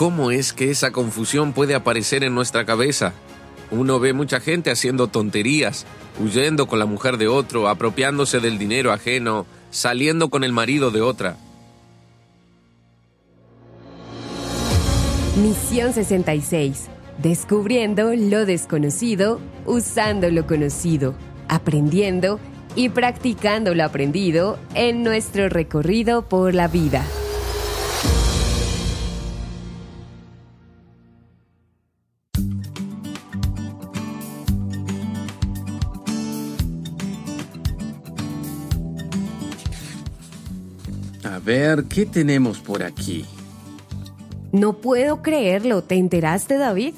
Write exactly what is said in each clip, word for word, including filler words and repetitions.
¿Cómo es que esa confusión puede aparecer en nuestra cabeza? Uno ve mucha gente haciendo tonterías, huyendo con la mujer de otro, apropiándose del dinero ajeno, saliendo con el marido de otra. Misión sesenta y seis. Descubriendo lo desconocido, usando lo conocido, aprendiendo y practicando lo aprendido en nuestro recorrido por la vida. A ver, ¿qué tenemos por aquí? No puedo creerlo. ¿Te enteraste, David?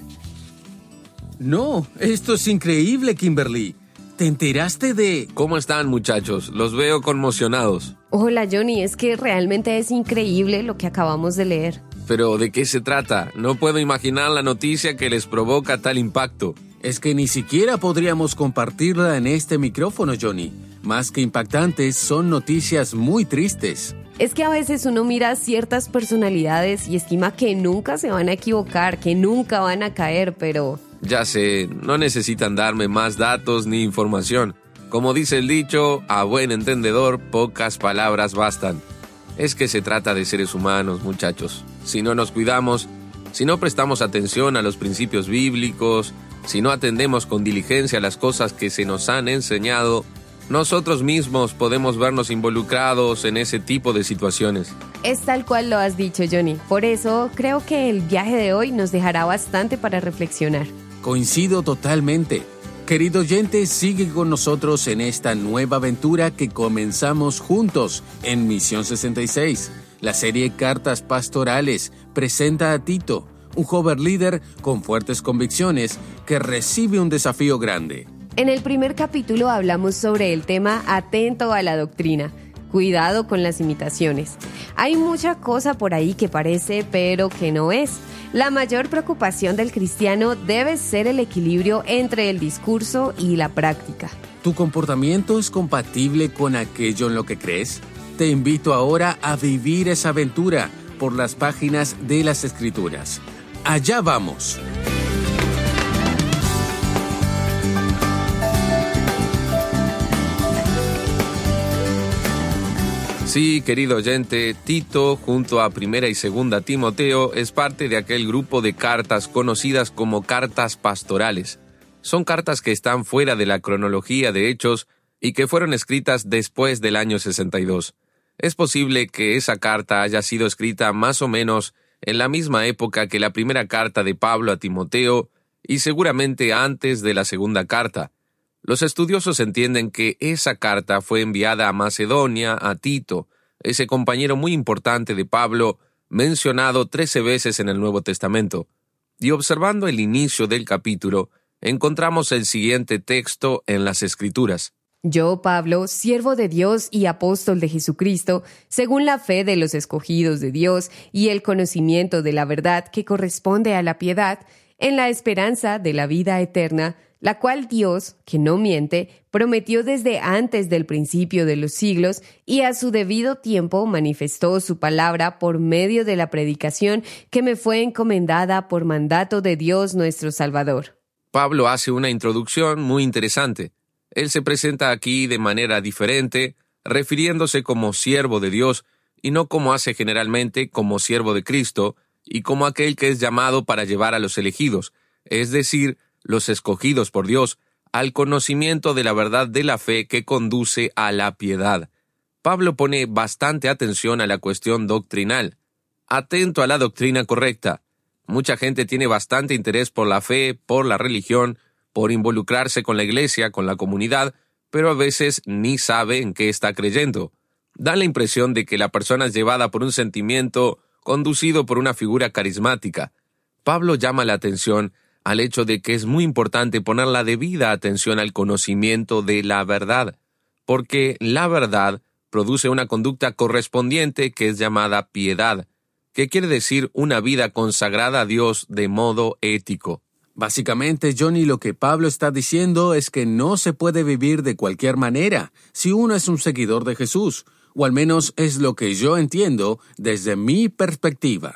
No, esto es increíble, Kimberly. ¿Te enteraste de...? ¿Cómo están, muchachos? Los veo conmocionados. Hola, Johnny. Es que realmente es increíble lo que acabamos de leer. ¿Pero de qué se trata? No puedo imaginar la noticia que les provoca tal impacto. Es que ni siquiera podríamos compartirla en este micrófono, Johnny. Más que impactantes, son noticias muy tristes. Es que a veces uno mira ciertas personalidades y estima que nunca se van a equivocar, que nunca van a caer, pero... Ya sé, no necesitan darme más datos ni información. Como dice el dicho, a buen entendedor, pocas palabras bastan. Es que se trata de seres humanos, muchachos. Si no nos cuidamos, si no prestamos atención a los principios bíblicos, si no atendemos con diligencia las cosas que se nos han enseñado, nosotros mismos podemos vernos involucrados en ese tipo de situaciones. Es tal cual lo has dicho, Johnny. Por eso creo que el viaje de hoy nos dejará bastante para reflexionar. Coincido totalmente. Querido oyente, sigue con nosotros en esta nueva aventura que comenzamos juntos en Misión sesenta y seis. La serie Cartas Pastorales presenta a Tito, un joven líder con fuertes convicciones que recibe un desafío grande. En el primer capítulo hablamos sobre el tema atento a la doctrina. Cuidado con las imitaciones. Hay mucha cosa por ahí que parece, pero que no es. La mayor preocupación del cristiano debe ser el equilibrio entre el discurso y la práctica. ¿Tu comportamiento es compatible con aquello en lo que crees? Te invito ahora a vivir esa aventura por las páginas de las Escrituras. ¡Allá vamos! Sí, querido oyente, Tito, junto a Primera y Segunda Timoteo, es parte de aquel grupo de cartas conocidas como cartas pastorales. Son cartas que están fuera de la cronología de hechos y que fueron escritas después del año sesenta y dos. Es posible que esa carta haya sido escrita más o menos en la misma época que la primera carta de Pablo a Timoteo y seguramente antes de la segunda carta. Los estudiosos entienden que esa carta fue enviada a Macedonia, a Tito, ese compañero muy importante de Pablo, mencionado trece veces en el Nuevo Testamento. Y observando el inicio del capítulo, encontramos el siguiente texto en las Escrituras. Yo, Pablo, siervo de Dios y apóstol de Jesucristo, según la fe de los escogidos de Dios y el conocimiento de la verdad que corresponde a la piedad, en la esperanza de la vida eterna, la cual Dios, que no miente, prometió desde antes del principio de los siglos y a su debido tiempo manifestó su palabra por medio de la predicación que me fue encomendada por mandato de Dios nuestro Salvador. Pablo hace una introducción muy interesante. Él se presenta aquí de manera diferente, refiriéndose como siervo de Dios y no como hace generalmente como siervo de Cristo y como aquel que es llamado para llevar a los elegidos, es decir, los escogidos por Dios, al conocimiento de la verdad de la fe que conduce a la piedad. Pablo pone bastante atención a la cuestión doctrinal. Atento a la doctrina correcta. Mucha gente tiene bastante interés por la fe, por la religión, por involucrarse con la iglesia, con la comunidad, pero a veces ni sabe en qué está creyendo. Da la impresión de que la persona es llevada por un sentimiento conducido por una figura carismática. Pablo llama la atención al hecho de que es muy importante poner la debida atención al conocimiento de la verdad, porque la verdad produce una conducta correspondiente que es llamada piedad, que quiere decir una vida consagrada a Dios de modo ético. Básicamente, Johnny, lo que Pablo está diciendo es que no se puede vivir de cualquier manera si uno es un seguidor de Jesús, o al menos es lo que yo entiendo desde mi perspectiva.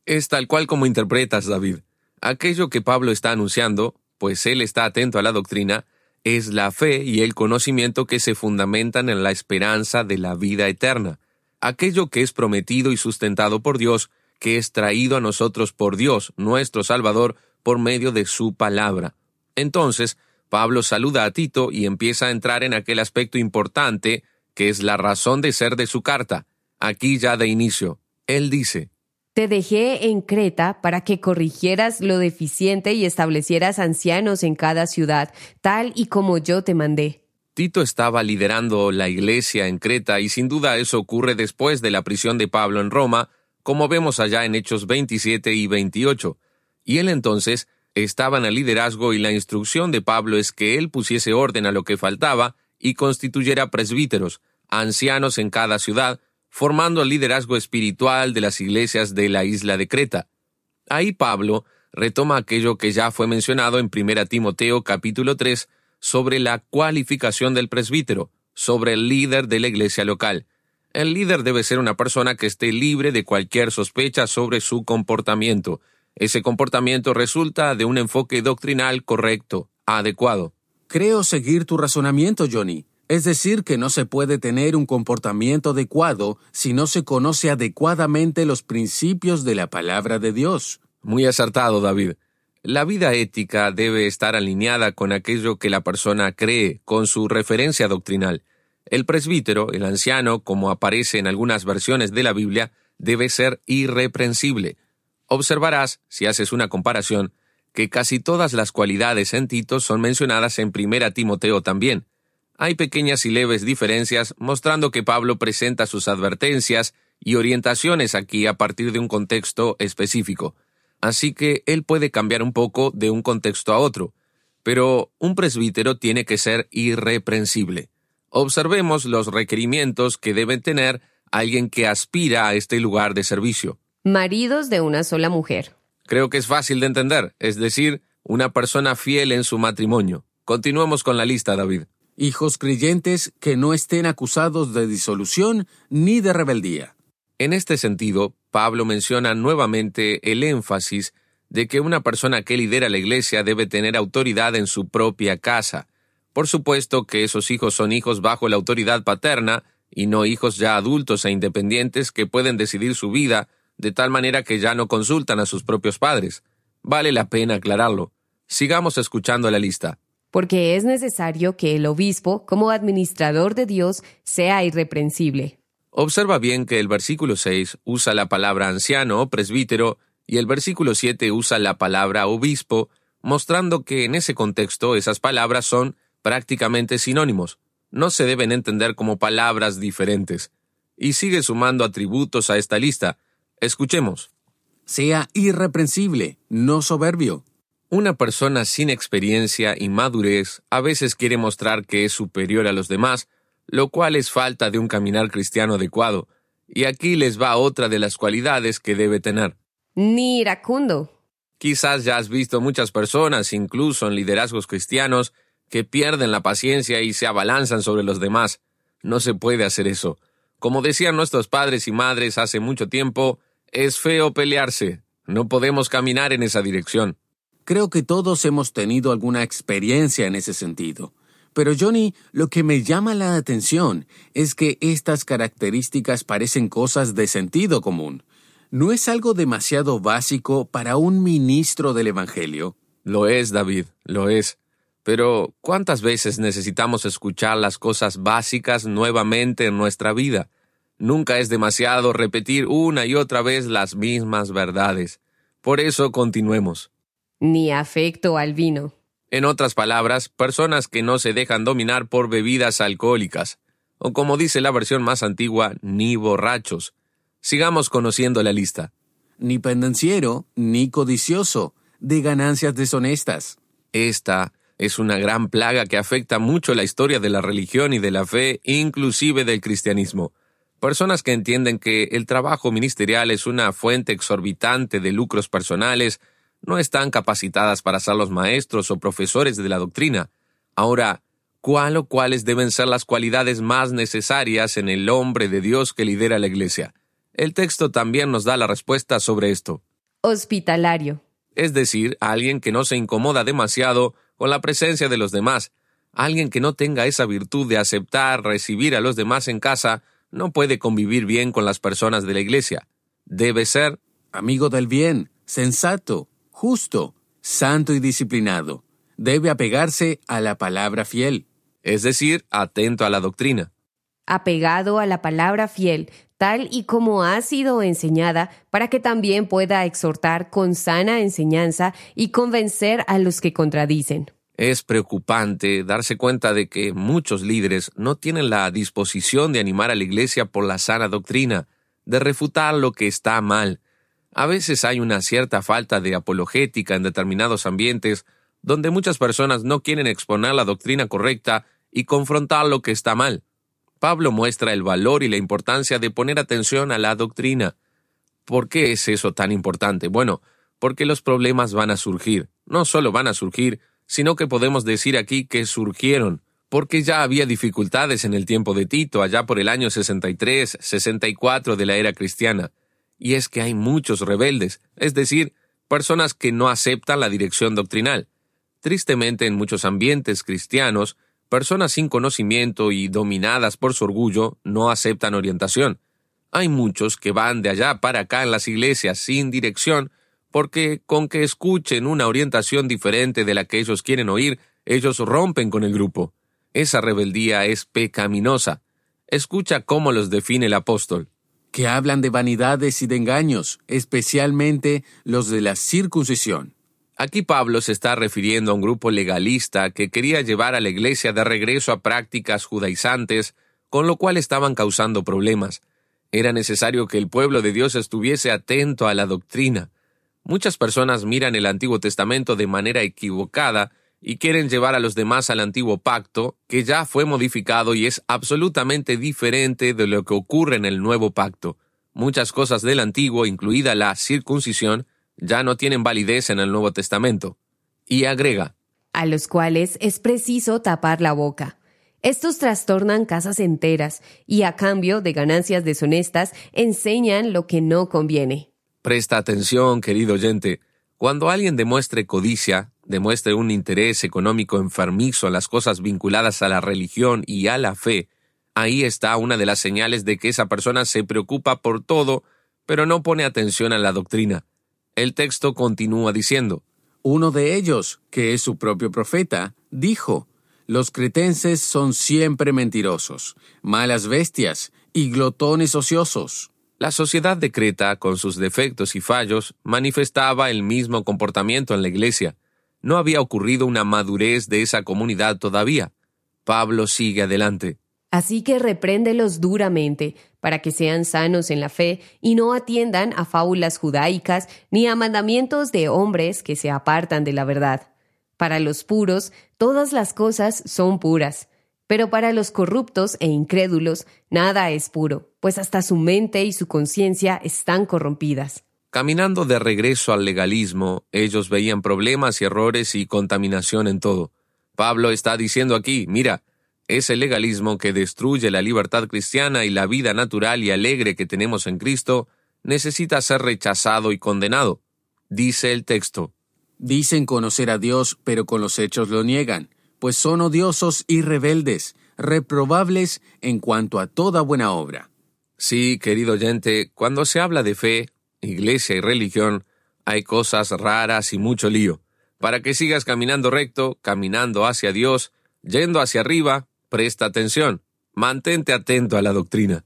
Es tal cual como interpretas, David. Aquello que Pablo está anunciando, pues él está atento a la doctrina, es la fe y el conocimiento que se fundamentan en la esperanza de la vida eterna. Aquello que es prometido y sustentado por Dios, que es traído a nosotros por Dios, nuestro Salvador, por medio de su palabra. Entonces, Pablo saluda a Tito y empieza a entrar en aquel aspecto importante que es la razón de ser de su carta. Aquí ya de inicio, él dice: Te dejé en Creta para que corrigieras lo deficiente y establecieras ancianos en cada ciudad, tal y como yo te mandé. Tito estaba liderando la iglesia en Creta y sin duda eso ocurre después de la prisión de Pablo en Roma, como vemos allá en Hechos veintisiete y veintiocho. Y él entonces estaba en el liderazgo y la instrucción de Pablo es que él pusiese orden a lo que faltaba y constituyera presbíteros, ancianos en cada ciudad, formando el liderazgo espiritual de las iglesias de la isla de Creta. Ahí Pablo retoma aquello que ya fue mencionado en primera Timoteo capítulo tres sobre la cualificación del presbítero, sobre el líder de la iglesia local. El líder debe ser una persona que esté libre de cualquier sospecha sobre su comportamiento. Ese comportamiento resulta de un enfoque doctrinal correcto, adecuado. Creo seguir tu razonamiento, Johnny. Es decir, que no se puede tener un comportamiento adecuado si no se conoce adecuadamente los principios de la palabra de Dios. Muy acertado, David. La vida ética debe estar alineada con aquello que la persona cree, con su referencia doctrinal. El presbítero, el anciano, como aparece en algunas versiones de la Biblia, debe ser irreprensible. Observarás, si haces una comparación, que casi todas las cualidades en Tito son mencionadas en primera Timoteo también. Hay pequeñas y leves diferencias mostrando que Pablo presenta sus advertencias y orientaciones aquí a partir de un contexto específico. Así que él puede cambiar un poco de un contexto a otro, pero un presbítero tiene que ser irreprensible. Observemos los requerimientos que debe tener alguien que aspira a este lugar de servicio. Maridos de una sola mujer. Creo que es fácil de entender, es decir, una persona fiel en su matrimonio. Continuemos con la lista, David. Hijos creyentes que no estén acusados de disolución ni de rebeldía. En este sentido, Pablo menciona nuevamente el énfasis de que una persona que lidera la iglesia debe tener autoridad en su propia casa. Por supuesto que esos hijos son hijos bajo la autoridad paterna y no hijos ya adultos e independientes que pueden decidir su vida de tal manera que ya no consultan a sus propios padres. Vale la pena aclararlo. Sigamos escuchando la lista. Porque es necesario que el obispo, como administrador de Dios, sea irreprensible. Observa bien que el versículo seis usa la palabra anciano o presbítero y el versículo siete usa la palabra obispo, mostrando que en ese contexto esas palabras son prácticamente sinónimos. No se deben entender como palabras diferentes. Y sigue sumando atributos a esta lista. Escuchemos. Sea irreprensible, no soberbio. Una persona sin experiencia y madurez a veces quiere mostrar que es superior a los demás, lo cual es falta de un caminar cristiano adecuado. Y aquí les va otra de las cualidades que debe tener. Ni iracundo. Quizás ya has visto muchas personas, incluso en liderazgos cristianos, que pierden la paciencia y se abalanzan sobre los demás. No se puede hacer eso. Como decían nuestros padres y madres hace mucho tiempo, es feo pelearse. No podemos caminar en esa dirección. Creo que todos hemos tenido alguna experiencia en ese sentido. Pero Johnny, lo que me llama la atención es que estas características parecen cosas de sentido común. ¿No es algo demasiado básico para un ministro del Evangelio? Lo es, David, lo es. Pero, ¿cuántas veces necesitamos escuchar las cosas básicas nuevamente en nuestra vida? Nunca es demasiado repetir una y otra vez las mismas verdades. Por eso continuemos. Ni afecto al vino. En otras palabras, personas que no se dejan dominar por bebidas alcohólicas, o como dice la versión más antigua, ni borrachos. Sigamos conociendo la lista. Ni pendenciero, ni codicioso, de ganancias deshonestas. Esta es una gran plaga que afecta mucho la historia de la religión y de la fe, inclusive del cristianismo. Personas que entienden que el trabajo ministerial es una fuente exorbitante de lucros personales, no están capacitadas para ser los maestros o profesores de la doctrina. Ahora, ¿cuál o cuáles deben ser las cualidades más necesarias en el hombre de Dios que lidera la iglesia? El texto también nos da la respuesta sobre esto. Hospitalario. Es decir, alguien que no se incomoda demasiado con la presencia de los demás. Alguien que no tenga esa virtud de aceptar, recibir a los demás en casa, no puede convivir bien con las personas de la iglesia. Debe ser amigo del bien, sensato, justo, santo y disciplinado. Debe apegarse a la palabra fiel. Es decir, atento a la doctrina. Apegado a la palabra fiel, tal y como ha sido enseñada, para que también pueda exhortar con sana enseñanza y convencer a los que contradicen. Es preocupante darse cuenta de que muchos líderes no tienen la disposición de animar a la iglesia por la sana doctrina, de refutar lo que está mal. A veces hay una cierta falta de apologética en determinados ambientes donde muchas personas no quieren exponer la doctrina correcta y confrontar lo que está mal. Pablo muestra el valor y la importancia de poner atención a la doctrina. ¿Por qué es eso tan importante? Bueno, porque los problemas van a surgir. No solo van a surgir, sino que podemos decir aquí que surgieron, porque ya había dificultades en el tiempo de Tito, allá por el año sesenta y tres, sesenta y cuatro de la era cristiana. Y es que hay muchos rebeldes, es decir, personas que no aceptan la dirección doctrinal. Tristemente, en muchos ambientes cristianos, personas sin conocimiento y dominadas por su orgullo no aceptan orientación. Hay muchos que van de allá para acá en las iglesias sin dirección, porque con que escuchen una orientación diferente de la que ellos quieren oír, ellos rompen con el grupo. Esa rebeldía es pecaminosa. Escucha cómo los define el apóstol. Que hablan de vanidades y de engaños, especialmente los de la circuncisión. Aquí Pablo se está refiriendo a un grupo legalista que quería llevar a la iglesia de regreso a prácticas judaizantes, con lo cual estaban causando problemas. Era necesario que el pueblo de Dios estuviese atento a la doctrina. Muchas personas miran el Antiguo Testamento de manera equivocada y quieren llevar a los demás al Antiguo Pacto, que ya fue modificado y es absolutamente diferente de lo que ocurre en el Nuevo Pacto. Muchas cosas del Antiguo, incluida la circuncisión, ya no tienen validez en el Nuevo Testamento. Y agrega, a los cuales es preciso tapar la boca. Estos trastornan casas enteras y a cambio de ganancias deshonestas enseñan lo que no conviene. Presta atención, querido oyente. Cuando alguien demuestre codicia, demuestre un interés económico enfermizo en las cosas vinculadas a la religión y a la fe, ahí está una de las señales de que esa persona se preocupa por todo, pero no pone atención a la doctrina. El texto continúa diciendo, uno de ellos, que es su propio profeta, dijo, los cretenses son siempre mentirosos, malas bestias y glotones ociosos. La sociedad de Creta, con sus defectos y fallos, manifestaba el mismo comportamiento en la iglesia. No había ocurrido una madurez de esa comunidad todavía. Pablo sigue adelante. Así que repréndelos duramente, para que sean sanos en la fe y no atiendan a fábulas judaicas ni a mandamientos de hombres que se apartan de la verdad. Para los puros, todas las cosas son puras. Pero para los corruptos e incrédulos, nada es puro, pues hasta su mente y su conciencia están corrompidas. Caminando de regreso al legalismo, ellos veían problemas y errores y contaminación en todo. Pablo está diciendo aquí, mira, ese legalismo que destruye la libertad cristiana y la vida natural y alegre que tenemos en Cristo, necesita ser rechazado y condenado. Dice el texto. Dicen conocer a Dios, pero con los hechos lo niegan. Pues son odiosos y rebeldes, reprobables en cuanto a toda buena obra. Sí, querido oyente, cuando se habla de fe, iglesia y religión, hay cosas raras y mucho lío. Para que sigas caminando recto, caminando hacia Dios, yendo hacia arriba, presta atención, mantente atento a la doctrina.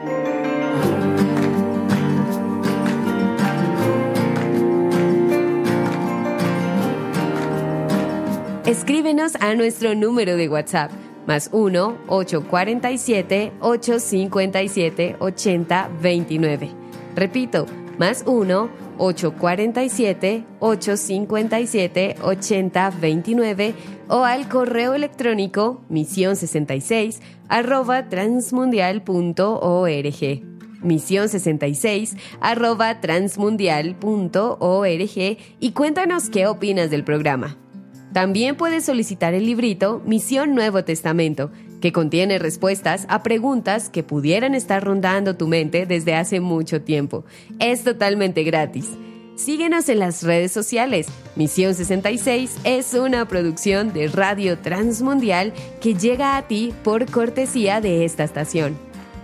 Escríbenos a nuestro número de WhatsApp, más uno, ocho cuatro siete, ocho cinco siete, ocho cero dos nueve. Repito, más uno, ocho cuatro siete, ocho cinco siete, ocho cero dos nueve o al correo electrónico misión sesenta y seis arroba transmundial punto org. misión sesenta y seis arroba transmundial punto org y cuéntanos qué opinas del programa. También puedes solicitar el librito Misión Nuevo Testamento, que contiene respuestas a preguntas que pudieran estar rondando tu mente desde hace mucho tiempo. Es totalmente gratis. Síguenos en las redes sociales. Misión sesenta y seis es una producción de Radio Transmundial que llega a ti por cortesía de esta estación.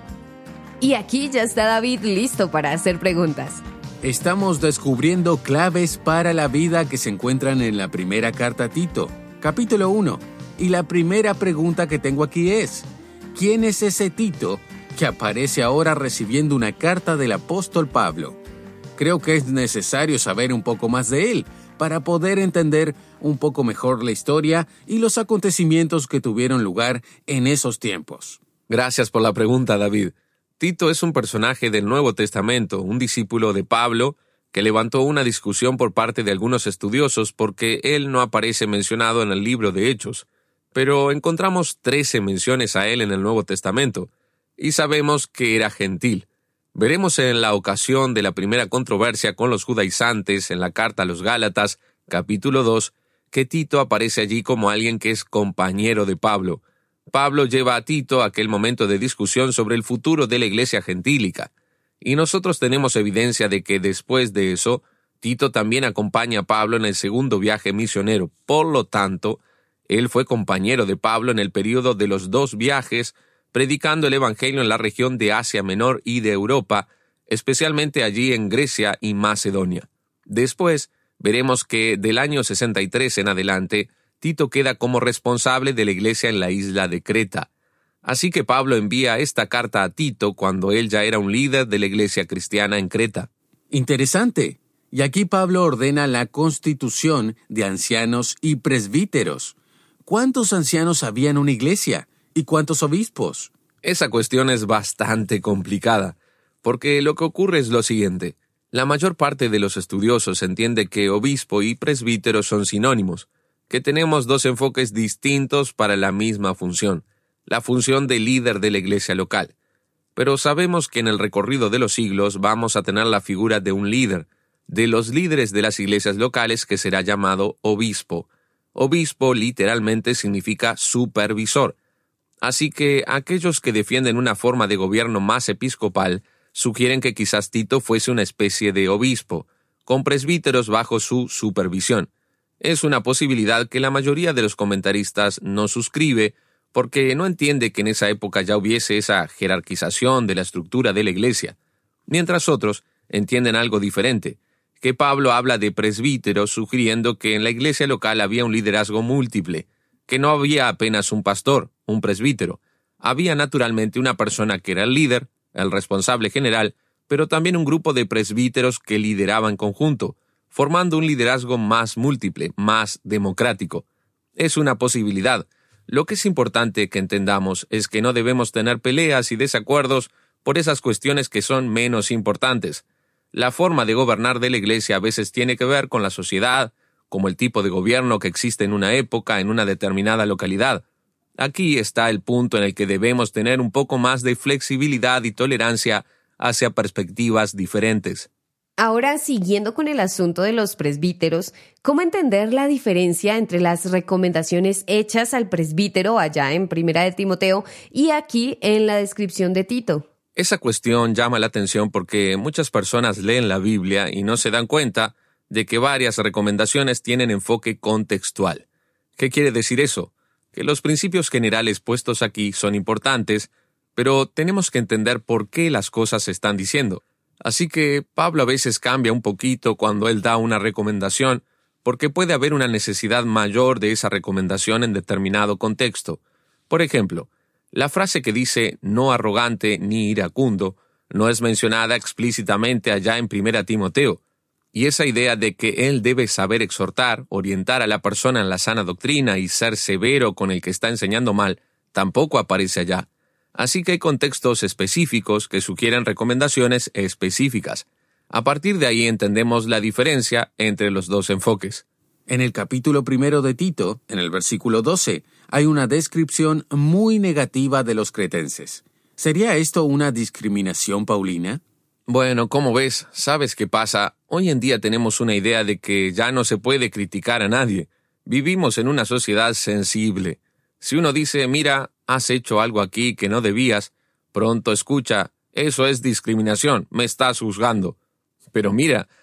Y aquí ya está David listo para hacer preguntas. Estamos descubriendo claves para la vida que se encuentran en la primera carta a Tito, capítulo uno. Y la primera pregunta que tengo aquí es, ¿quién es ese Tito que aparece ahora recibiendo una carta del apóstol Pablo? Creo que es necesario saber un poco más de él para poder entender un poco mejor la historia y los acontecimientos que tuvieron lugar en esos tiempos. Gracias por la pregunta, David. Tito es un personaje del Nuevo Testamento, un discípulo de Pablo, que levantó una discusión por parte de algunos estudiosos porque él no aparece mencionado en el libro de Hechos, pero encontramos trece menciones a él en el Nuevo Testamento, y sabemos que era gentil. Veremos en la ocasión de la primera controversia con los judaizantes en la carta a los Gálatas, capítulo dos, que Tito aparece allí como alguien que es compañero de Pablo. Pablo lleva a Tito a aquel momento de discusión sobre el futuro de la iglesia gentílica, y nosotros tenemos evidencia de que después de eso, Tito también acompaña a Pablo en el segundo viaje misionero. Por lo tanto, él fue compañero de Pablo en el período de los dos viajes, predicando el Evangelio en la región de Asia Menor y de Europa, especialmente allí en Grecia y Macedonia. Después, veremos que del año sesenta y tres en adelante, Tito queda como responsable de la iglesia en la isla de Creta. Así que Pablo envía esta carta a Tito cuando él ya era un líder de la iglesia cristiana en Creta. Interesante. Y aquí Pablo ordena la constitución de ancianos y presbíteros. ¿Cuántos ancianos había en una iglesia? ¿Y cuántos obispos? Esa cuestión es bastante complicada, porque lo que ocurre es lo siguiente. La mayor parte de los estudiosos entiende que obispo y presbítero son sinónimos, que tenemos dos enfoques distintos para la misma función, la función de líder de la iglesia local. Pero sabemos que en el recorrido de los siglos vamos a tener la figura de un líder, de los líderes de las iglesias locales que será llamado obispo. Obispo literalmente significa supervisor. Así que aquellos que defienden una forma de gobierno más episcopal sugieren que quizás Tito fuese una especie de obispo, con presbíteros bajo su supervisión. Es una posibilidad que la mayoría de los comentaristas no suscribe porque no entiende que en esa época ya hubiese esa jerarquización de la estructura de la iglesia, mientras otros entienden algo diferente, que Pablo habla de presbíteros sugiriendo que en la iglesia local había un liderazgo múltiple, que no había apenas un pastor, un presbítero. Había naturalmente una persona que era el líder, el responsable general, pero también un grupo de presbíteros que lideraban en conjunto, formando un liderazgo más múltiple, más democrático. Es una posibilidad. Lo que es importante que entendamos es que no debemos tener peleas y desacuerdos por esas cuestiones que son menos importantes. La forma de gobernar de la iglesia a veces tiene que ver con la sociedad, como el tipo de gobierno que existe en una época, en una determinada localidad. Aquí está el punto en el que debemos tener un poco más de flexibilidad y tolerancia hacia perspectivas diferentes. Ahora, siguiendo con el asunto de los presbíteros, ¿cómo entender la diferencia entre las recomendaciones hechas al presbítero allá en Primera de Timoteo y aquí en la descripción de Tito? Esa cuestión llama la atención porque muchas personas leen la Biblia y no se dan cuenta de que varias recomendaciones tienen enfoque contextual. ¿Qué quiere decir eso? Que los principios generales puestos aquí son importantes, pero tenemos que entender por qué las cosas se están diciendo. Así que Pablo a veces cambia un poquito cuando él da una recomendación, porque puede haber una necesidad mayor de esa recomendación en determinado contexto. Por ejemplo, la frase que dice no arrogante ni iracundo no es mencionada explícitamente allá en Primera Timoteo, y esa idea de que él debe saber exhortar, orientar a la persona en la sana doctrina y ser severo con el que está enseñando mal, tampoco aparece allá. Así que hay contextos específicos que sugieren recomendaciones específicas. A partir de ahí entendemos la diferencia entre los dos enfoques. En el capítulo primero de Tito, en el versículo doce, hay una descripción muy negativa de los cretenses. ¿Sería esto una discriminación paulina? Bueno, como ves, ¿sabes qué pasa? Hoy en día tenemos una idea de que ya no se puede criticar a nadie. Vivimos en una sociedad sensible. Si uno dice, mira, has hecho algo aquí que no debías, pronto escucha, eso es discriminación, me estás juzgando. Pero mira,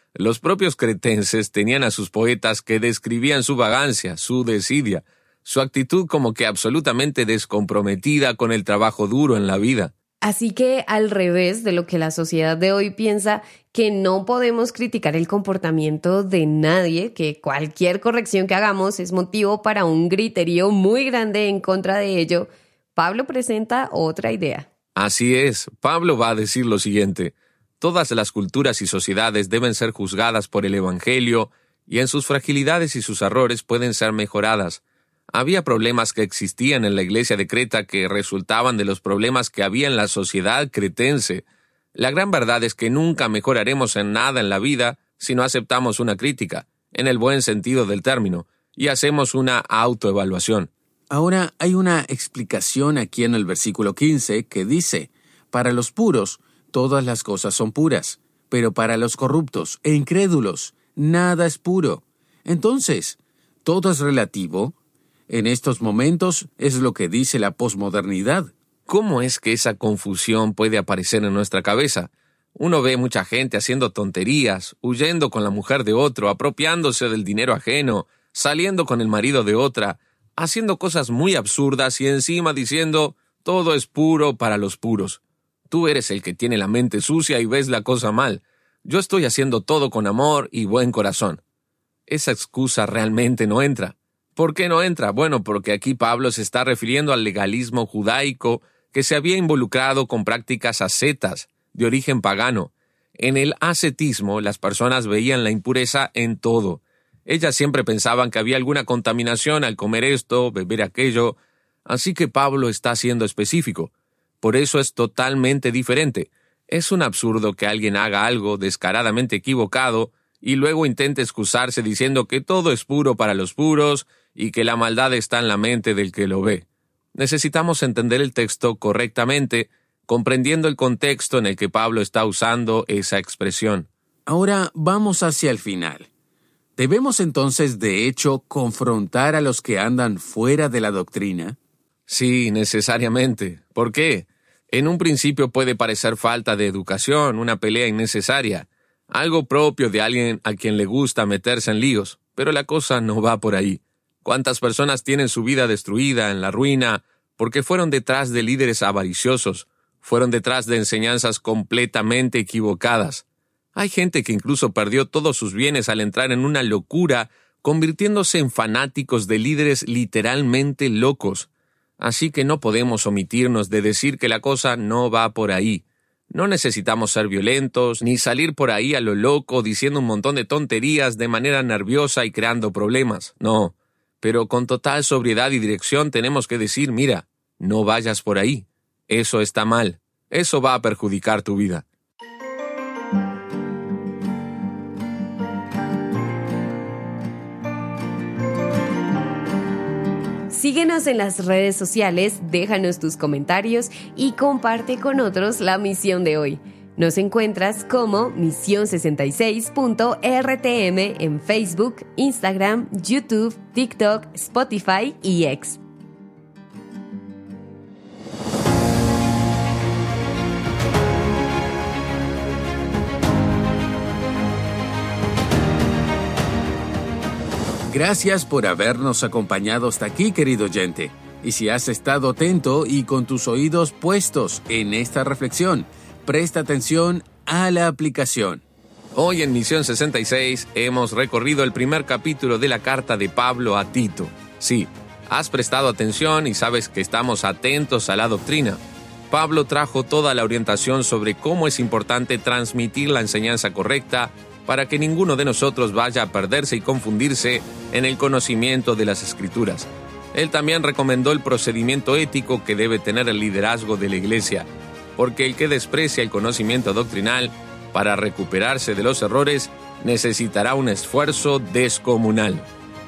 Los propios cretenses tenían a sus poetas que describían su vagancia, su desidia, su actitud como que absolutamente descomprometida con el trabajo duro en la vida. Así que, al revés de lo que la sociedad de hoy piensa, que no podemos criticar el comportamiento de nadie, que cualquier corrección que hagamos es motivo para un griterío muy grande en contra de ello, Pablo presenta otra idea. Así es, Pablo va a decir lo siguiente: todas las culturas y sociedades deben ser juzgadas por el Evangelio y en sus fragilidades y sus errores pueden ser mejoradas. Había problemas que existían en la iglesia de Creta que resultaban de los problemas que había en la sociedad cretense. La gran verdad es que nunca mejoraremos en nada en la vida si no aceptamos una crítica, en el buen sentido del término, y hacemos una autoevaluación. Ahora hay una explicación aquí en el versículo quince que dice: para los puros, todas las cosas son puras, pero para los corruptos e incrédulos, nada es puro. Entonces, todo es relativo. En estos momentos es lo que dice la posmodernidad. ¿Cómo es que esa confusión puede aparecer en nuestra cabeza? Uno ve mucha gente haciendo tonterías, huyendo con la mujer de otro, apropiándose del dinero ajeno, saliendo con el marido de otra, haciendo cosas muy absurdas y encima diciendo, todo es puro para los puros. Tú eres el que tiene la mente sucia y ves la cosa mal. Yo estoy haciendo todo con amor y buen corazón. Esa excusa realmente no entra. ¿Por qué no entra? Bueno, porque aquí Pablo se está refiriendo al legalismo judaico que se había involucrado con prácticas ascetas de origen pagano. En el ascetismo, las personas veían la impureza en todo. Ellas siempre pensaban que había alguna contaminación al comer esto, beber aquello. Así que Pablo está siendo específico. Por eso es totalmente diferente. Es un absurdo que alguien haga algo descaradamente equivocado y luego intente excusarse diciendo que todo es puro para los puros y que la maldad está en la mente del que lo ve. Necesitamos entender el texto correctamente, comprendiendo el contexto en el que Pablo está usando esa expresión. Ahora vamos hacia el final. ¿Debemos entonces, de hecho, confrontar a los que andan fuera de la doctrina? Sí, necesariamente. ¿Por qué? En un principio puede parecer falta de educación, una pelea innecesaria, algo propio de alguien a quien le gusta meterse en líos, pero la cosa no va por ahí. ¿Cuántas personas tienen su vida destruida, en la ruina, porque fueron detrás de líderes avariciosos, fueron detrás de enseñanzas completamente equivocadas? Hay gente que incluso perdió todos sus bienes al entrar en una locura, convirtiéndose en fanáticos de líderes literalmente locos. Así que no podemos omitirnos de decir que la cosa no va por ahí. No necesitamos ser violentos, ni salir por ahí a lo loco diciendo un montón de tonterías de manera nerviosa y creando problemas. No. Pero con total sobriedad y dirección tenemos que decir, mira, no vayas por ahí. Eso está mal. Eso va a perjudicar tu vida. Síguenos en las redes sociales, déjanos tus comentarios y comparte con otros la misión de hoy. Nos encuentras como misión sesenta y seis punto R T M en Facebook, Instagram, YouTube, TikTok, Spotify y X. Gracias por habernos acompañado hasta aquí, querido oyente. Y si has estado atento y con tus oídos puestos en esta reflexión, presta atención a la aplicación. Hoy en Misión sesenta y seis hemos recorrido el primer capítulo de la carta de Pablo a Tito. Sí, has prestado atención y sabes que estamos atentos a la doctrina. Pablo trajo toda la orientación sobre cómo es importante transmitir la enseñanza correcta para que ninguno de nosotros vaya a perderse y confundirse en el conocimiento de las Escrituras. Él también recomendó el procedimiento ético que debe tener el liderazgo de la Iglesia, porque el que desprecia el conocimiento doctrinal para recuperarse de los errores necesitará un esfuerzo descomunal.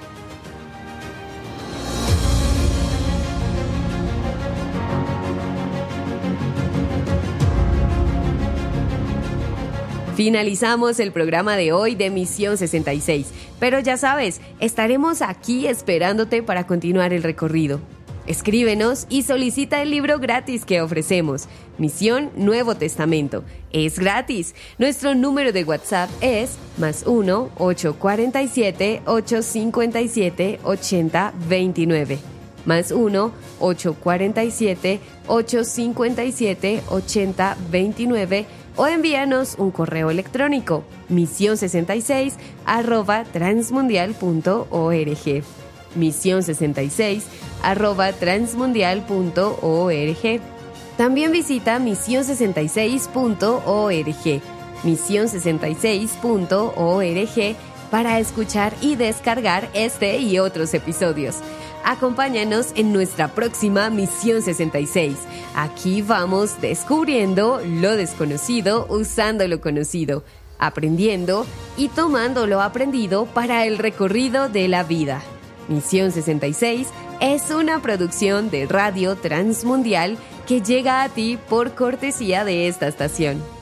Finalizamos el programa de hoy de Misión sesenta y seis, pero ya sabes, estaremos aquí esperándote para continuar el recorrido. Escríbenos y solicita el libro gratis que ofrecemos, Misión Nuevo Testamento. Es gratis. Nuestro número de WhatsApp es más uno ocho cuatro siete ocho cinco siete ocho cero dos nueve. Más uno ocho cuatro siete ocho cinco siete ocho cero dos nueve o envíanos un correo electrónico misión sesenta y seis arroba transmundial punto org. misión sesenta y seis arroba transmundial punto org. También visita misión sesenta y seis punto org, misión sesenta y seis punto org para escuchar y descargar este y otros episodios. Acompáñanos en nuestra próxima Misión sesenta y seis. Aquí vamos descubriendo lo desconocido usando lo conocido, aprendiendo y tomando lo aprendido para el recorrido de la vida. Misión sesenta y seis es una producción de Radio Transmundial que llega a ti por cortesía de esta estación.